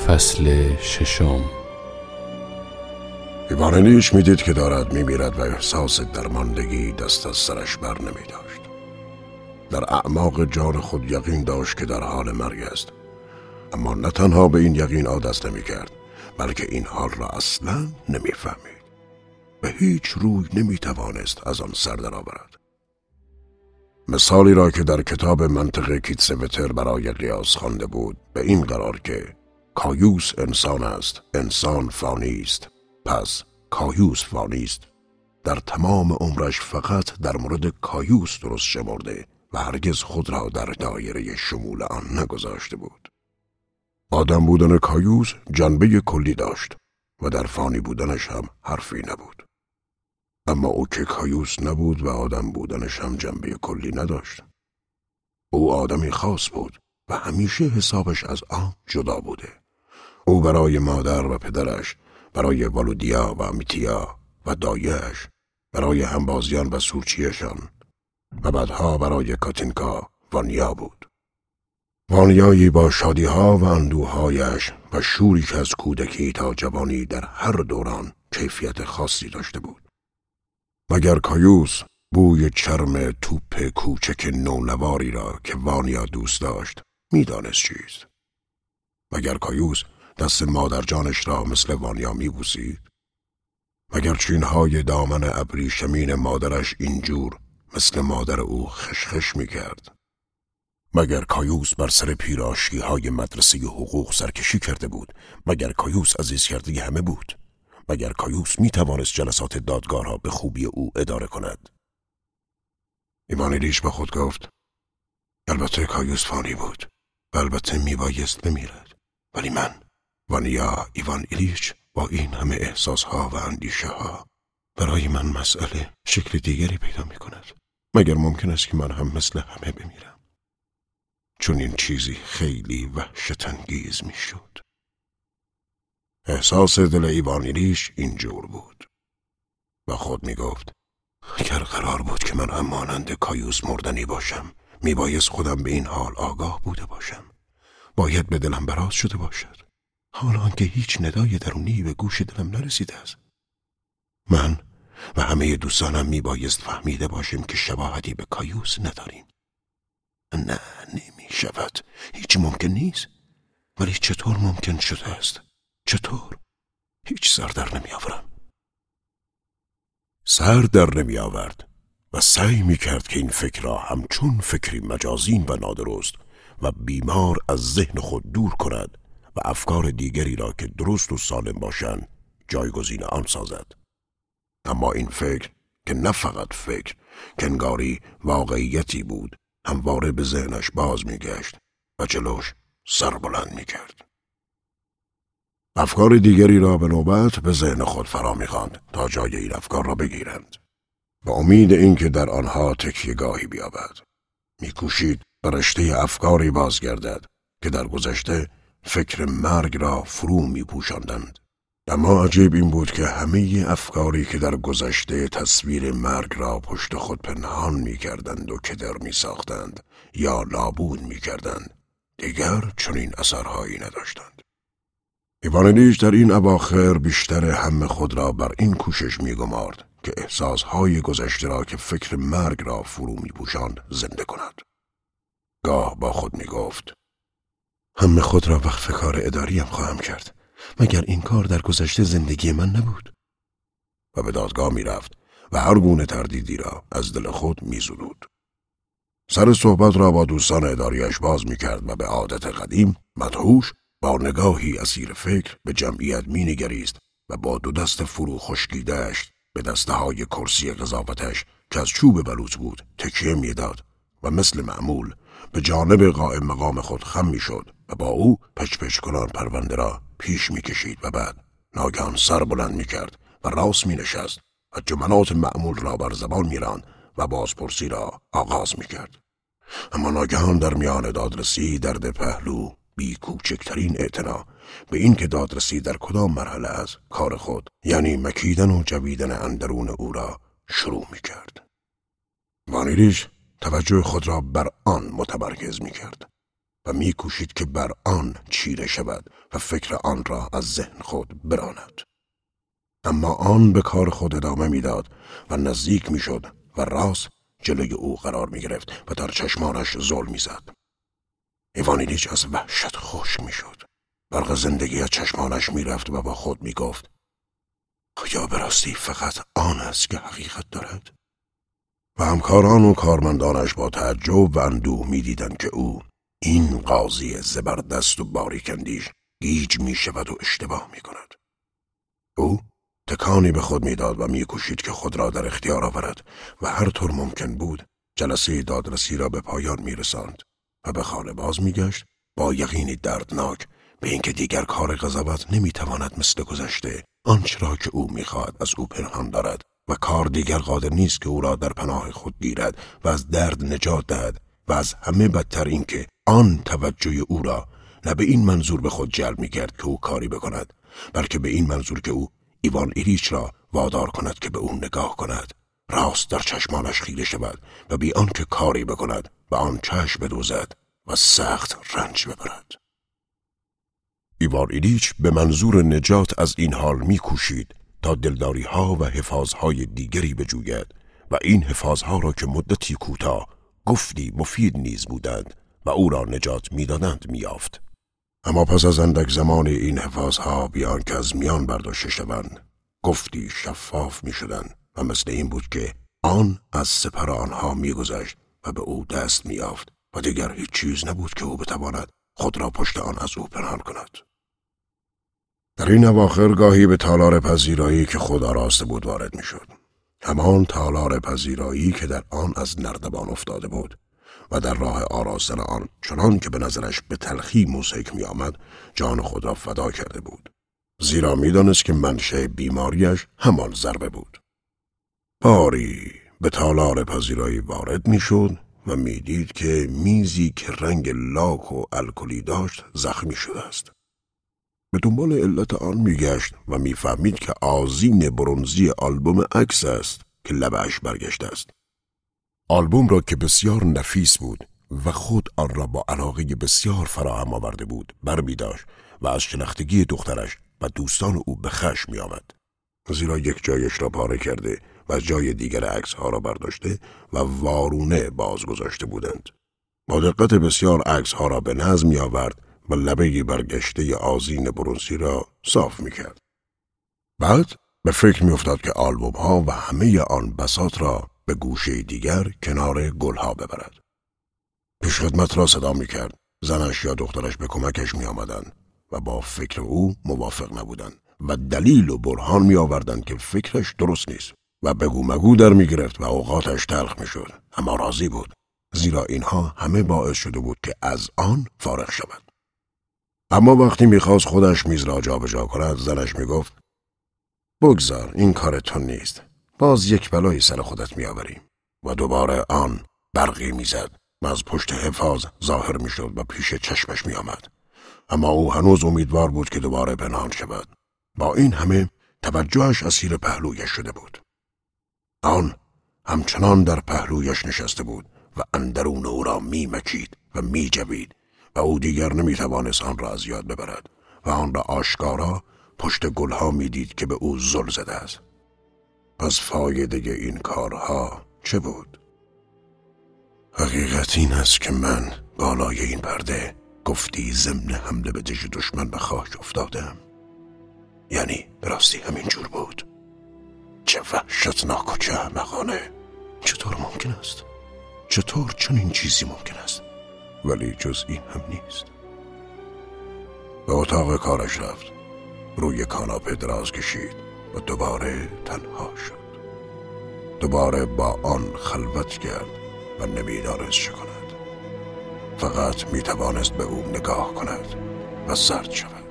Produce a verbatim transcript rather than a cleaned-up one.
فصل ششم. ایوانیلیچ میدید که دارد میمیرد و احساس درماندگی دست از سرش بر نمی داشت. در اعماق جان خود یقین داشت که در حال مرگ است، اما نه تنها به این یقین عادت نمی کرد، بلکه این حال را اصلا نمی فهمید. به هیچ روی نمی توانست از آن سر درآورد. مثالی را که در کتاب منطق کیتسوتر برای قیاس خوانده بود به این قرار که کایوس انسان است، انسان فانی است، پس کایوس فانی است، در تمام عمرش فقط در مورد کایوس درست شمرده و هرگز خود را در دایره شمول آن نگذاشته بود. آدم بودن کایوس جنبه کلی داشت و در فانی بودنش هم حرفی نبود. اما او که کایوس نبود و آدم بودنش هم جنبه کلی نداشت. او آدمی خاص بود و همیشه حسابش از آن جدا بوده. او برای مادر و پدرش، برای والودیا و میتیا و دایه‌اش، برای همبازیان و سورچیشان و بعدها برای کاتینکا وانیا بود. وانیایی با شادیها و اندوهایش و شوری که از کودکی تا جوانی در هر دوران کیفیت خاصی داشته بود. مگر کایوس بوی چرم توپ کوچک نونواری را که وانیا دوست داشت میدانست چیست؟ مگر کایوس دست مادرجانش را مثل وانیا میبوسید؟ مگر چینهای دامن ابریشمین مادرش اینجور مثل مادر او خشخش میکرد؟ مگر کایوس بر سر پیراشی های مدرسه حقوق سرکشی کرده بود؟ مگر کایوس عزیز کرده همه بود؟ مگر کایوس می توانست جلسات دادگاه را به خوبی او اداره کند؟ ایوانیلیچ با خود گفت البته کایوس فانی بود و البته می بایست بمیرد، ولی من، وانیا ایوانیلیچ، با این همه احساسها و اندیشه ها، برای من مسئله شکل دیگری پیدا می کند. مگر ممکن است که من هم مثل همه بمیرم؟ چون این چیزی خیلی وحشت‌انگیز می شد. احساس دل ایوانیلیچ اینجور بود. با خود می گفت اگر قرار بود که من هم مانند کایوس مردنی باشم، می بایست خودم به این حال آگاه بوده باشم. باید به دلم براز شده باشد، حالا که هیچ ندای درونی به گوش دلم نرسیده است. من و همه دوستانم می بایست فهمیده باشیم که شباهتی به کایوس نداریم. نه، نمی شود. هیچ ممکن نیست. ولی چطور ممکن شده است؟ چطور؟ هیچ سر در نمی آورم. سر در نمی آورد و سعی می کرد که این فکر را همچون فکری مجازین و نادرست و بیمار از ذهن خود دور کند و افکار دیگری را که درست و سالم باشند جایگزین آن سازد. اما این فکر که نه فقط فکر، که انگاری واقعیتی بود، همواره به ذهنش باز می گشت و جلوش سر بلند می کرد. افکار دیگری را به نوبت به ذهن خود فرا می‌خواند تا جای این افکار را بگیرند، با امید اینکه در آنها تکیه‌گاهی بیابد. می‌کوشید به رشته افکاری بازگردد که در گذشته فکر مرگ را فرو می‌پوشاندند. اما عجیب این بود که همه افکاری که در گذشته تصویر مرگ را پشت خود پنهان می‌کردند و کدر می‌ساختند یا نابود می‌کردند، دیگر چنین اثرهایی نداشتند. ایوانیلیچ در این اواخر بیشتر همه خود را بر این کوشش می‌گمارد که احساسهای گذشته را که فکر مرگ را فرو می‌پوشاند زنده کند. گاه با خود می‌گفت همه خود را وقف کار اداریم خواهم کرد، مگر این کار در گذشته زندگی من نبود؟ و به دادگاه می‌رفت و هر گونه تردیدی را از دل خود می‌زدود. سر صحبت را با دوستان اداریش باز می‌کرد و به عادت قدیم مدهوش با نگاهی اسیر فکر به جمعیت می نگریست و با دو دست فرو خشکیده‌اش به دسته های کرسی قضاوتش که از چوب بلوط بود تکیه می داد و مثل معمول به جانب قائم مقام خود خم می شد و با او پچ پچ کنان پرونده را پیش می کشید و بعد ناگهان سر بلند می کرد و راست می نشست و جملات معمول را بر زبان می راند و بازپرسی را آغاز می کرد. اما ناگهان در میان دادرسی درد پهلو بی کوچکترین اعتنا به این که دادرسی در کدام مرحله از کار خود، یعنی مکیدن و جویدن اندرون او را شروع می کرد. ایوانیلیچ توجه خود را بر آن متمرکز می کرد. و می‌کوشید که بر آن چیره شود و فکر آن را از ذهن خود براند. اما آن به کار خود ادامه میداد و نزدیک میشد و راست جلوی او قرار میگرفت و در چشمانش زل میزد. ایوان ایلیچ از وحشت خشک میشد. برق زندگی از چشمانش میرفت و با خود میگفت: آیا به راستی فقط آن است که حقیقت دارد؟ و همکاران و کارمندانش با تعجب و اندوه میدیدند که او، این قاضی زبردست و باریکندیش، گیج میشود و اشتباه میکند. او تکانی به خود میداد و میکوشید که خود را در اختیار آورد و هر طور ممکن بود جلسه دادرسی را به پایان میرساند و به خانه باز میگشت با یقینی دردناک به اینکه دیگر کار قضاوت نمیتواند مثل گذشته آنچه را که او میخواهد از او پنهان دارد و کار دیگر قادر نیست که او را در پناه خود گیرد و از درد نجات دهد و از همه بدتر این که آن توجه او را نه به این منظور به خود جلب میکرد که او کاری بکند، بلکه به این منظور که او ایوان ایلیچ را وادار کند که به او نگاه کند، راست در چشمانش خیره شود و بی آنکه کاری بکند و آن چشم بدوزد و سخت رنج ببرد. ایوان ایلیچ به منظور نجات از این حال میکوشید تا دلداری ها و حفاظ های دیگری بجوید و این حفاظ ها را که مدتی کوتاه گفتی مفید نیز بودند و او را نجات میدادند میافت. اما پس از اندک زمان این حفاظ ها بیان که از میان برداشته شوند، گفتی شفاف می شدند و مثل این بود که آن از سپر آنها می گذشت و به او دست می یافت و دیگر هیچ چیز نبود که او بتواند خود را پشت آن از او پنهان کند. در این اواخر گاهی به تالار پذیرایی که خود آراسته بود وارد می شد. همان تالار پذیرایی که در آن از نردبان افتاده بود و در راه آراستن آن چنان که به نظرش به تلخی موسیقی می آمد جان خود را فدا کرده بود، زیرا می دانست که منشأ بیماریش همان ضربه بود. باری به تالار پذیرایی وارد می شد و می دید که میزی که رنگ لاک و الکلی داشت زخمی شده است. به دنبال علت آن می گشت و می فهمید که آذین برنزی آلبوم عکس است که لبش برگشته است. آلبوم را که بسیار نفیس بود و خود آن را با علاقه بسیار فراهم آورده بود برمی داشت و از شلختگی دخترش و دوستان او به خشم می آمد، زیرا یک جایش را پاره کرده و جای دیگر عکس ها را برداشته و وارونه باز گذاشته بودند. با دقت بسیار عکس ها را به نظم می آورد و لبه برگشته آذین برنزی را صاف می کرد. بعد به فکر می افتاد که آلبوم ها و همه آن بساط را به گوشه دیگر کنار گل ها ببرد. پیشخدمت را صدا می کرد. زنش یا دخترش به کمکش می آمدن و با فکر او موافق نبودن و دلیل و برهان می آوردن که فکرش درست نیست و بگو مگو در می گرفت و اوقاتش تلخ می شد، اما راضی بود، زیرا اینها همه باعث شده بود که از آن فارغ شود. اما وقتی می خواست خودش میز را جا به جا کند، زنش می گفت: بگذار، این کار تو نیست، باز یک بلایی سر خودت می آوریم. و دوباره آن برقی می زد و از پشت حفاظ ظاهر می شد و پیش چشمش می آمد. اما او هنوز امیدوار بود که دوباره پنهان شود. با این همه توجهش اسیر پهلویش شده بود. آن همچنان در پهلویش نشسته بود و اندرون او را می مکید و می جوید و او دیگر نمی توانست آن را از یاد ببرد و آن را آشکارا پشت گلها می دید که به او زل زده است. پس فایده این کارها چه بود؟ حقیقت این است که من بالای این پرده گفتی ضمن حمله به دژ دشمن به خاک افتادم. یعنی براستی همین جور بود. چه وحشتناک و چه احمقانه. چطور ممکن است؟ چطور چنین چیزی ممکن است؟ ولی جز این هم نیست. به اتاق کارش رفت، روی کاناپه دراز کشید و دوباره تنها شد. دوباره با آن خلوت کرد و نمیدانست چه کند. فقط میتوانست به او نگاه کند و سرد شود.